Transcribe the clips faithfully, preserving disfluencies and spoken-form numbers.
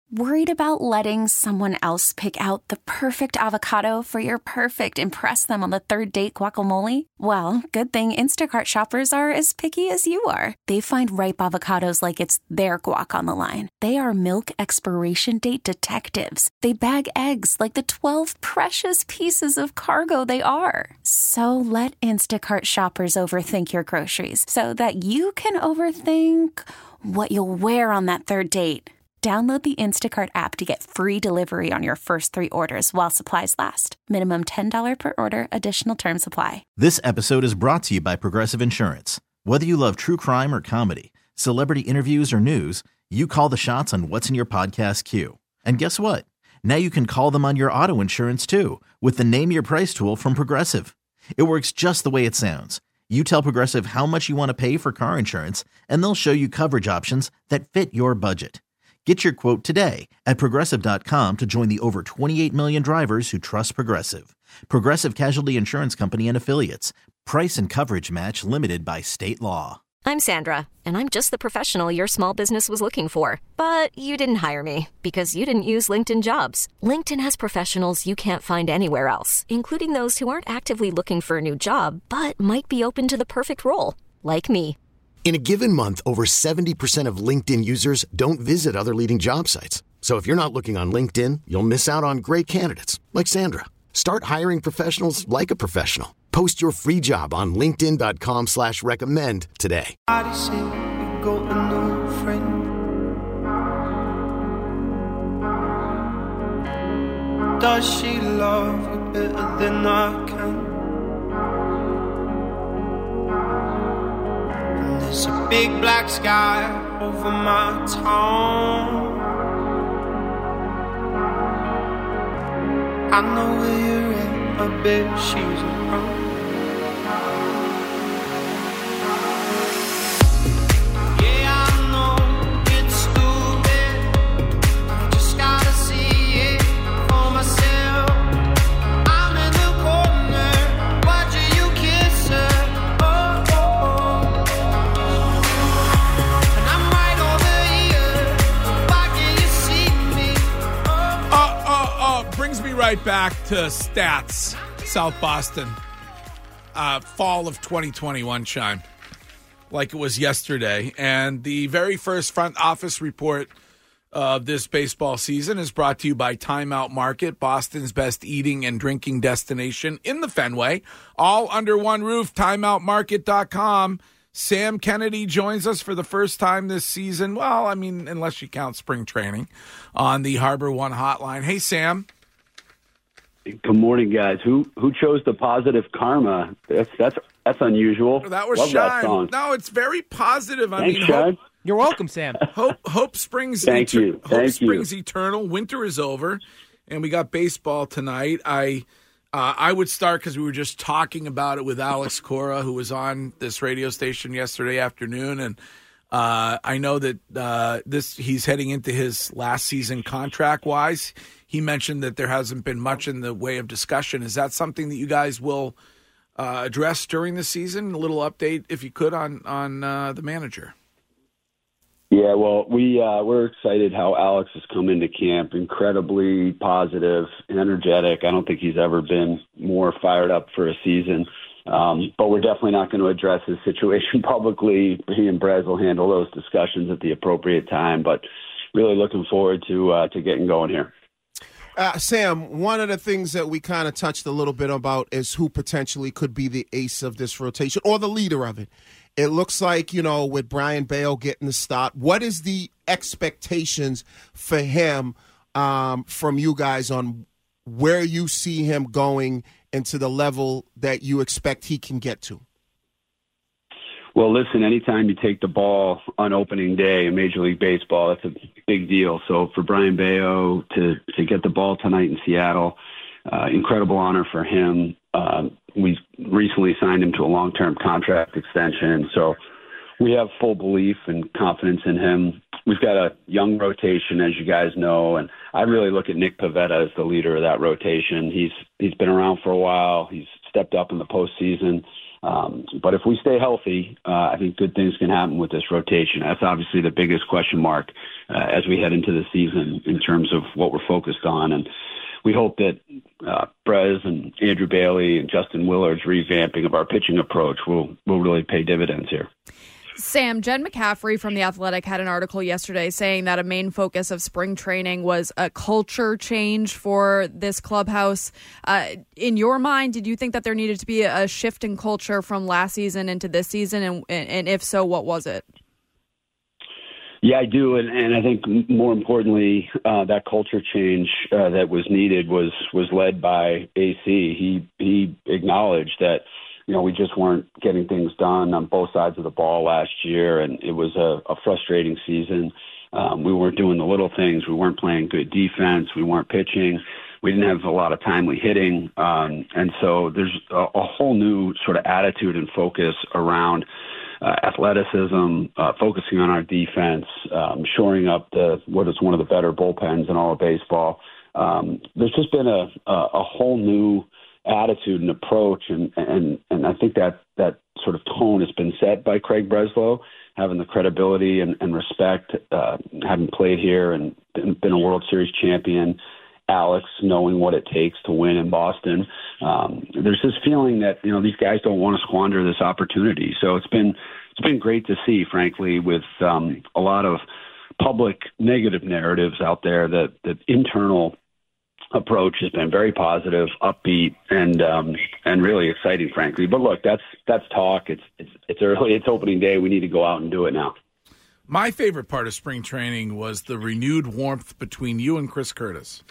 Worried about letting someone else pick out the perfect avocado for your perfect impress them on the third date guacamole? Well, good thing Instacart shoppers are as picky as you are. They find ripe avocados like it's their guac on the line. They are milk expiration date detectives. They bag eggs like the twelve precious pieces of cargo they are. So let Instacart shoppers overthink your groceries so that you can overthink what you'll wear on that third date. Download the Instacart app to get free delivery on your first three orders while supplies last. Minimum ten dollars per order. Additional terms apply. This episode is brought to you by Progressive Insurance. Whether you love true crime or comedy, celebrity interviews or news, you call the shots on what's in your podcast queue. And guess what? Now you can call them on your auto insurance too with the Name Your Price tool from Progressive. It works just the way it sounds. You tell Progressive how much you want to pay for car insurance, and they'll show you coverage options that fit your budget. Get your quote today at Progressive dot com to join the over twenty-eight million drivers who trust Progressive. Progressive Casualty Insurance Company and Affiliates. Price and coverage match limited by state law. I'm Sandra, and I'm just the professional your small business was looking for. But you didn't hire me because you didn't use LinkedIn Jobs. LinkedIn has professionals you can't find anywhere else, including those who aren't actively looking for a new job, but might be open to the perfect role, like me. In a given month, over seventy percent of LinkedIn users don't visit other leading job sites. So if you're not looking on LinkedIn, you'll miss out on great candidates like Sandra. Start hiring professionals like a professional. Post your free job on linkedin dot com slash recommend today. Does she love you better than I can? There's a big black sky over my town. I know where you're at, I bet she's around. Yeah, I know it's stupid, I just gotta see it for myself. I'm in the corner, watching you kiss her. Brings me right back to stats, South Boston, uh, fall of twenty twenty-one, Chime, like it was yesterday. And the very first front office report of this baseball season is brought to you by Time Out Market, Boston's best eating and drinking destination in the Fenway, all under one roof, time out market dot com. Sam Kennedy joins us for the first time this season. Well, I mean, unless you count spring training, on the Harbor One hotline. Hey, Sam. Good morning, guys. Who who chose the positive karma? That's that's that's unusual. That was Love Shine. That song. No, it's very positive. I Thanks, mean, Shine. hope, You're welcome, Sam. Hope hope springs. Thank eter- you. Hope Thank springs you. eternal. Winter is over, and we got baseball tonight. I uh, I would start because we were just talking about it with Alex Cora, who was on this radio station yesterday afternoon, and uh, I know that uh, this he's heading into his last season contract wise. He mentioned that there hasn't been much in the way of discussion. Is that something that you guys will uh, address during the season? A little update, if you could, on on uh, the manager. Yeah, well, we uh, we're excited how Alex has come into camp. Incredibly positive, energetic. I don't think he's ever been more fired up for a season. Um, but we're definitely not going to address his situation publicly. He and Brez will handle those discussions at the appropriate time. But really looking forward to uh, to getting going here. Uh, Sam, one of the things that we kind of touched a little bit about is who potentially could be the ace of this rotation or the leader of it. It looks like, you know, with Brayan Bello getting the start, what is the expectations for him um, from you guys on where you see him going and to the level that you expect he can get to? Well, listen, anytime you take the ball on opening day in Major League Baseball, that's a big deal. So for Brayan Bello to, to get the ball tonight in Seattle, uh, incredible honor for him. Uh, we recently signed him to a long-term contract extension. So we have full belief and confidence in him. We've got a young rotation, as you guys know, and I really look at Nick Pivetta as the leader of that rotation. He's he's been around for a while. He's stepped up in the postseason. Um, but if we stay healthy, uh, I think good things can happen with this rotation. That's obviously the biggest question mark uh, as we head into the season in terms of what we're focused on. And we hope that uh, Brez and Andrew Bailey and Justin Willard's revamping of our pitching approach will, will really pay dividends here. Sam, Jen McCaffrey from The Athletic had an article yesterday saying that a main focus of spring training was a culture change for this clubhouse. Uh, in your mind, did you think that there needed to be a shift in culture from last season into this season? And, and if so, what was it? Yeah, I do. And, and I think more importantly, uh, that culture change uh, that was needed was was led by A C. He, he acknowledged that you know, we just weren't getting things done on both sides of the ball last year, and it was a, a frustrating season. Um, we weren't doing the little things. We weren't playing good defense. We weren't pitching. We didn't have a lot of timely hitting. Um, and so there's a, a whole new sort of attitude and focus around uh, athleticism, uh, focusing on our defense, um, shoring up the what is one of the better bullpens in all of baseball. Um, there's just been a, a, a whole new attitude and approach, and and and I think that that sort of tone has been set by Craig Breslow, having the credibility and, and respect, uh, having played here and been a World Series champion. Alex knowing what it takes to win in Boston. Um, there's this feeling that you know these guys don't want to squander this opportunity. So it's been it's been great to see, frankly, with um, a lot of public negative narratives out there. That that internal approach has been very positive, upbeat, and um, and really exciting, frankly. But look, that's that's talk. It's it's it's early. It's opening day. We need to go out and do it now. My favorite part of spring training was the renewed warmth between you and Chris Curtis.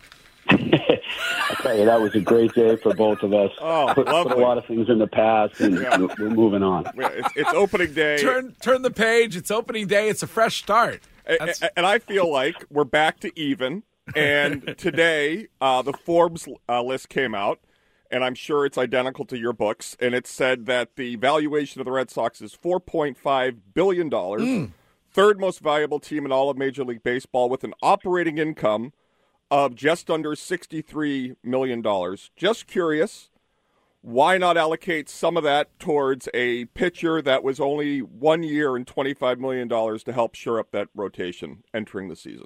I tell you, that was a great day for both of us. Oh, put, lovely. put a lot of things in the past, and Yeah. we're moving on. Yeah, it's, it's opening day. Turn turn the page. It's opening day. It's a fresh start. A- That's- a- and I feel like we're back to even. And today, uh, the Forbes uh, list came out, and I'm sure it's identical to your books. And it said that the valuation of the Red Sox is four point five billion dollars, Mm. third most valuable team in all of Major League Baseball, with an operating income of just under sixty-three million dollars. Just curious, why not allocate some of that towards a pitcher that was only one year and twenty-five million dollars to help shore up that rotation entering the season?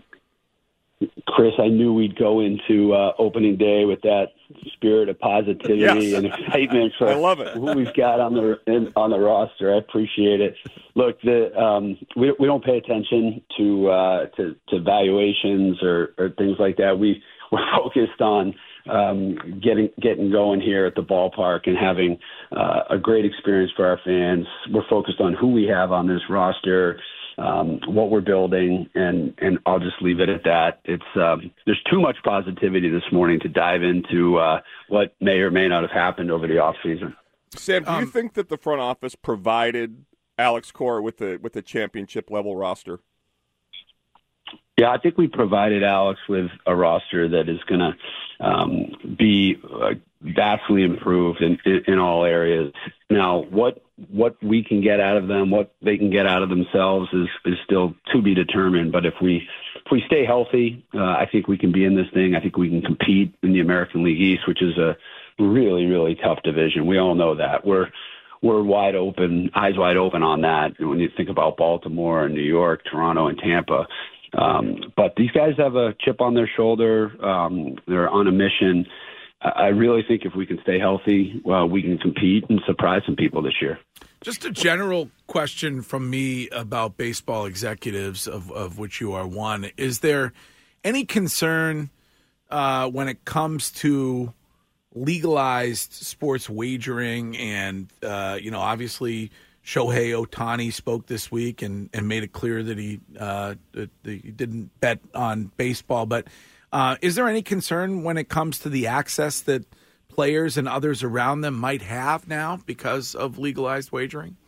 Chris, I knew we'd go into uh, opening day with that spirit of positivity Yes. and excitement for I love it. who we've got on the in, on the roster. I appreciate it. Look, the um, we we don't pay attention to uh, to, to valuations or, or things like that. We we're focused on um, getting getting going here at the ballpark and having uh, a great experience for our fans. We're focused on who we have on this roster. Um, what we're building, and, and I'll just leave it at that. It's um, there's too much positivity this morning to dive into uh, what may or may not have happened over the offseason. Sam, do you Um, think that the front office provided Alex Cora with the with the championship level roster? Yeah, I think we provided Alex with a roster that is going to um, be uh, vastly improved in, in, in all areas. Now, what what we can get out of them, what they can get out of themselves, is is still to be determined. But if we if we stay healthy, uh, I think we can be in this thing. I think we can compete in the American League East, which is a really really tough division. We all know that. We're we're wide open, eyes wide open on that. And when you think about Baltimore and New York, Toronto and Tampa. Um, but these guys have a chip on their shoulder. Um, they're on a mission. I I really think if we can stay healthy, well, we can compete and surprise some people this year. Just a general question from me about baseball executives, of, of which you are one. Is there any concern uh, when it comes to legalized sports wagering? And, uh, you know, obviously Shohei Ohtani spoke this week and, and made it clear that he, uh, that he didn't bet on baseball. But uh, is there any concern when it comes to the access that players and others around them might have now because of legalized wagering?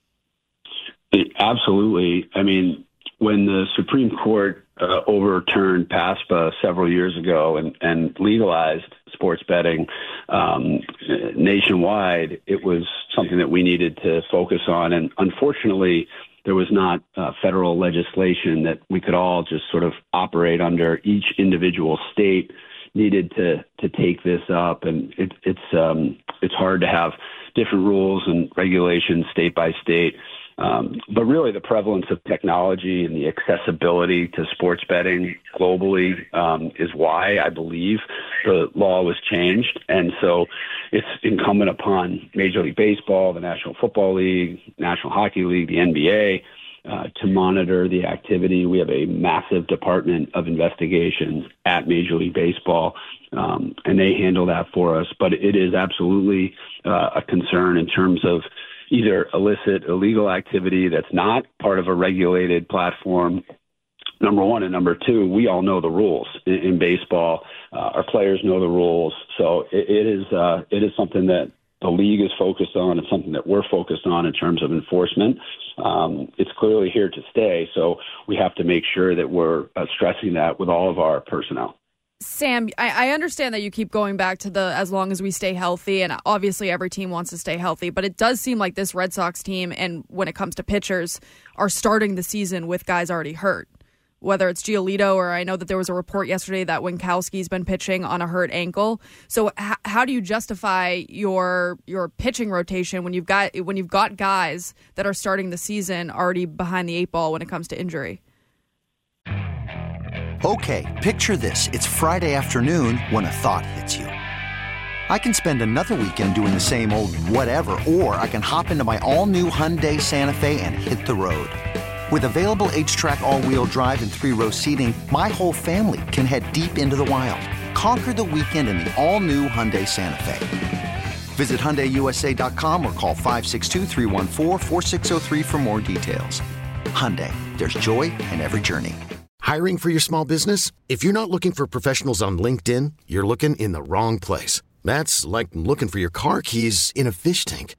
Absolutely. I mean, when the Supreme Court uh, overturned PASPA several years ago and, and legalized sports betting um, nationwide, it was something that we needed to focus on. And unfortunately, there was not uh, federal legislation that we could all just sort of operate under. Each individual state needed to to take this up, and it, it's um, it's hard to have different rules and regulations state by state. Um, but really, the prevalence of technology and the accessibility to sports betting globally um, is why I believe the law was changed. And so it's incumbent upon Major League Baseball, the National Football League, National Hockey League, the N B A uh, to monitor the activity. We have a massive department of investigations at Major League Baseball, um, and they handle that for us. But it is absolutely uh, a concern in terms of either illicit, illegal activity that's not part of a regulated platform, number one. And number two, we all know the rules in, in baseball. Uh, our players know the rules. So it, it is uh, it is something that the league is focused on. It's something that we're focused on in terms of enforcement. Um, it's clearly here to stay. So we have to make sure that we're uh, stressing that with all of our personnel. Sam, I, I understand that you keep going back to the as long as we stay healthy, and obviously every team wants to stay healthy, but it does seem like this Red Sox team, and when it comes to pitchers, are starting the season with guys already hurt. Whether it's Giolito, or I know that there was a report yesterday that Winkowski's been pitching on a hurt ankle. So h- how do you justify your your pitching rotation when you've got when you've got guys that are starting the season already behind the eight ball when it comes to injury? Okay, picture this. It's Friday afternoon when a thought hits you. I can spend another weekend doing the same old whatever, or I can hop into my all-new Hyundai Santa Fe and hit the road. With available H-Track all-wheel drive and three-row seating, my whole family can head deep into the wild. Conquer the weekend in the all-new Hyundai Santa Fe. Visit Hyundai U S A dot com or call five six two, three one four, four six zero three for more details. Hyundai, there's joy in every journey. Hiring for your small business? If you're not looking for professionals on LinkedIn, you're looking in the wrong place. That's like looking for your car keys in a fish tank.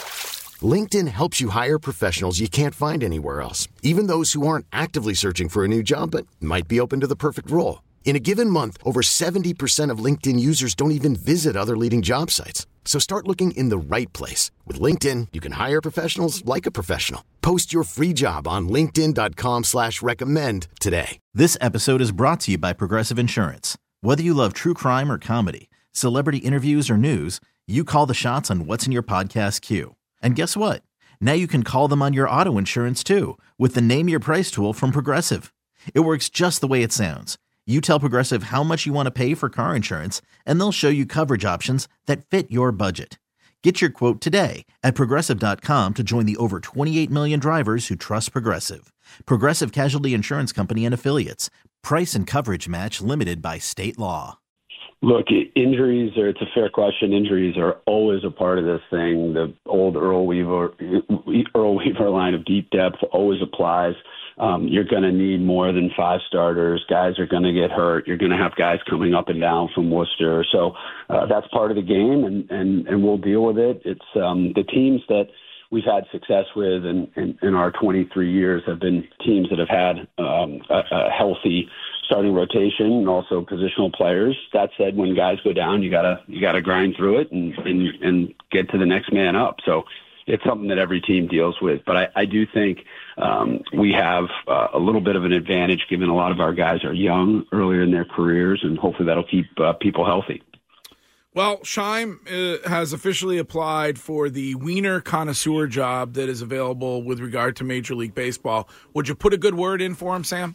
LinkedIn helps you hire professionals you can't find anywhere else, even those who aren't actively searching for a new job but might be open to the perfect role. In a given month, over seventy percent of LinkedIn users don't even visit other leading job sites. So start looking in the right place. With LinkedIn, you can hire professionals like a professional. Post your free job on linkedin dot com slash recommend today. This episode is brought to you by Progressive Insurance. Whether you love true crime or comedy, celebrity interviews or news, you call the shots on what's in your podcast queue. And guess what? Now you can call them on your auto insurance too with the Name Your Price tool from Progressive. It works just the way it sounds. You tell Progressive how much you want to pay for car insurance, and they'll show you coverage options that fit your budget. Get your quote today at Progressive dot com to join the over twenty-eight million drivers who trust Progressive. Progressive Casualty Insurance Company and Affiliates. Price and coverage match limited by state law. Look, injuries are, it's a fair question. Injuries are always a part of this thing. The old Earl Weaver, Earl Weaver line of deep depth always applies. Um, you're going to need more than five starters. Guys are going to get hurt. You're going to have guys coming up and down from Worcester. So uh, that's part of the game, and, and, and we'll deal with it. It's um, the teams that we've had success with in, in, in our twenty-three years have been teams that have had um, a, a healthy starting rotation and also positional players. That said, when guys go down, you gotta you gotta grind through it and, and, and get to the next man up. So it's something that every team deals with. But I, I do think um, we have uh, a little bit of an advantage given a lot of our guys are young, earlier in their careers, and hopefully that'll keep uh, people healthy. Well, Scheim uh, has officially applied for the Wiener connoisseur job that is available with regard to Major League Baseball. Would you put a good word in for him, Sam?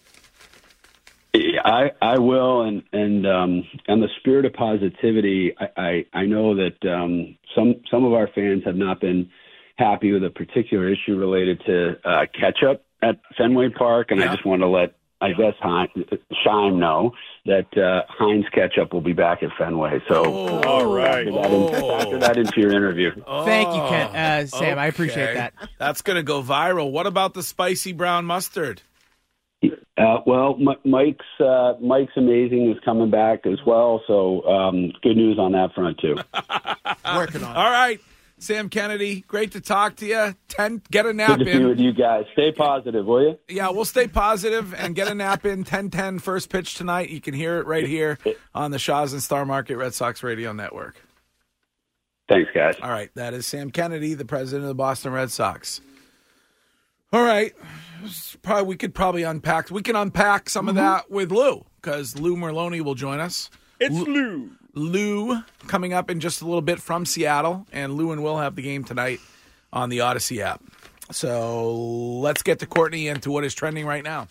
I, I will, and and um, on the spirit of positivity, I, I, I know that um, some some of our fans have not been happy with a particular issue related to uh, ketchup at Fenway Park, and yeah. I just want to let, I guess, Scheim know that uh, Heinz ketchup will be back at Fenway. So, oh, uh, all right, factor that, in, oh. factor that into your interview. Oh, Thank you, Ken, uh, Sam. okay. I appreciate that. That's going to go viral. What about the spicy brown mustard? Uh, well, M- Mike's uh, Mike's Amazing is coming back as well, so um, good news on that front too. Working on it. All right, Sam Kennedy, great to talk to you. Ten, get a nap Good to in. be with you guys. Stay positive, will you? Yeah, we'll stay positive and get a nap in. ten ten first pitch tonight. You can hear it right here on the Shaw's and Star Market Red Sox Radio Network. Thanks, guys. All right, that is Sam Kennedy, the president of the Boston Red Sox. All right, probably we could probably unpack. We can unpack some mm-hmm. of that with Lou, because Lou Merloni will join us It's Lou. Lou coming up in just a little bit from Seattle, and Lou and Will have the game tonight on the Odyssey app. So let's get to Courtney and to what is trending right now.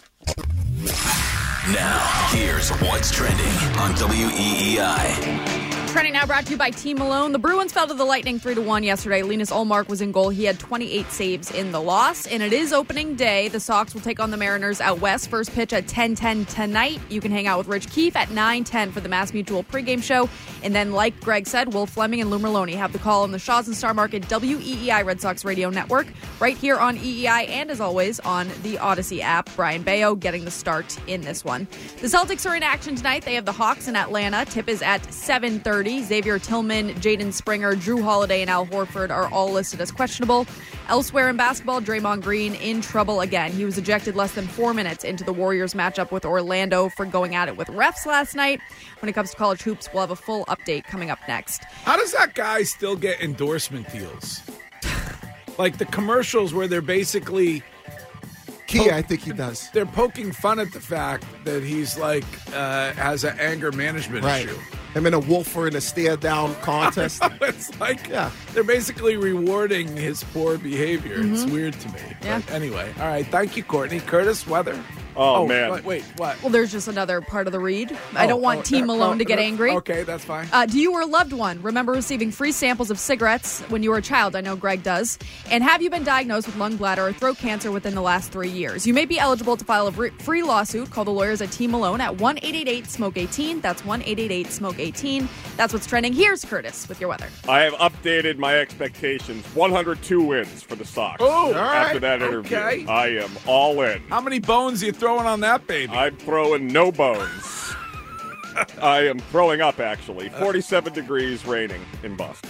Now, here's what's trending on W E E I. Trending now brought to you by Team Malone. The Bruins fell to the Lightning three to one yesterday. Linus Ullmark was in goal. He had twenty-eight saves in the loss. And it is opening day. The Sox will take on the Mariners out west. First pitch at ten ten tonight. You can hang out with Rich Keefe at nine ten for the Mass Mutual pregame show. And then, like Greg said, Will Fleming and Lou Merlone have the call on the Shaws and Star Market W E E I Red Sox Radio Network. Right here on E E I and, as always, on the Odyssey app. Brian Bayo getting the start in this one. The Celtics are in action tonight. They have the Hawks in Atlanta. Tip is at seven thirty. Xavier Tillman, Jaden Springer, Drew Holiday, and Al Horford are all listed as questionable. Elsewhere in basketball, Draymond Green in trouble again. He was ejected less than four minutes into the Warriors matchup with Orlando for going at it with refs last night. When it comes to college hoops, we'll have a full update coming up next. How does that guy still get endorsement deals? Like the commercials where they're basically... Key, I think he does. They're poking fun at the fact that he's like uh, has an anger management Right. issue. Him and a wolf are in a stare-down contest. It's like Yeah. they're basically rewarding his poor behavior. It's Mhm. weird to me. Yeah. But anyway, all right. Thank you, Courtney. Curtis, weather. Oh, man. Wait, wait, what? Well, there's just another part of the read. I Oh, don't want oh, Team uh, Malone oh, to get uh, angry. Okay, that's fine. Uh, do you or a loved one remember receiving free samples of cigarettes when you were a child? I know Greg does. And have you been diagnosed with lung, bladder, or throat cancer within the last three years? You may be eligible to file a re- free lawsuit. Call the lawyers at Team Malone at one eight eight eight smoke eighteen. That's one eight eight eight smoke eighteen. That's what's trending. Here's Curtis with your weather. I have updated my expectations. one hundred two wins for the Sox. Oh, all after right. that interview. Okay. I am all in. How many bones are you throwing on that baby? I'm throwing no bones. I am throwing up, actually. forty-seven degrees, raining in Boston.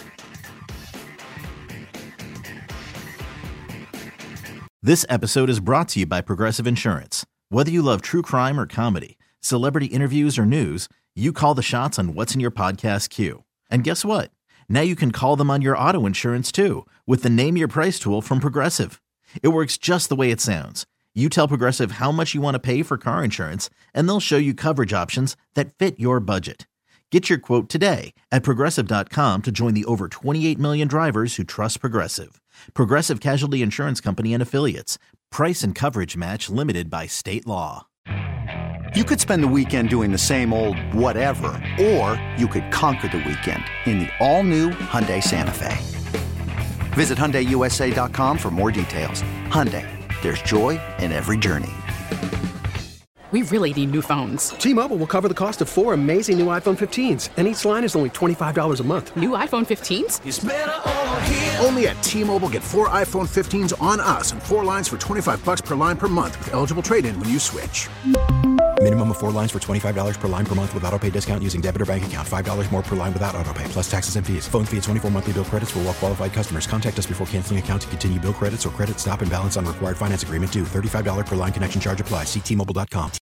This episode is brought to you by Progressive Insurance. Whether you love true crime or comedy, celebrity interviews or news, you call the shots on what's in your podcast queue. And guess what? Now you can call them on your auto insurance too with the Name Your Price tool from Progressive. It works just the way it sounds. You tell Progressive how much you want to pay for car insurance, and they'll show you coverage options that fit your budget. Get your quote today at Progressive dot com to join the over twenty-eight million drivers who trust Progressive. Progressive Casualty Insurance Company and Affiliates. Price and coverage match limited by state law. You could spend the weekend doing the same old whatever, or you could conquer the weekend in the all-new Hyundai Santa Fe. Visit Hyundai U S A dot com for more details. Hyundai, there's joy in every journey. We really need new phones. T-Mobile will cover the cost of four amazing new iPhone fifteens, and each line is only twenty-five dollars a month. New iPhone fifteens? It's better over here. Only at T-Mobile, get four iPhone fifteens on us and four lines for twenty-five bucks per line per month with eligible trade-in when you switch. Minimum of four lines for twenty-five dollars per line per month with autopay discount using debit or bank account. five dollars more per line without autopay, plus taxes and fees. Phone fee at twenty-four monthly bill credits for well-qualified customers. Contact us before canceling account to continue bill credits or credit stop and balance on required finance agreement due. thirty-five dollars per line connection charge applies. See T Mobile dot com.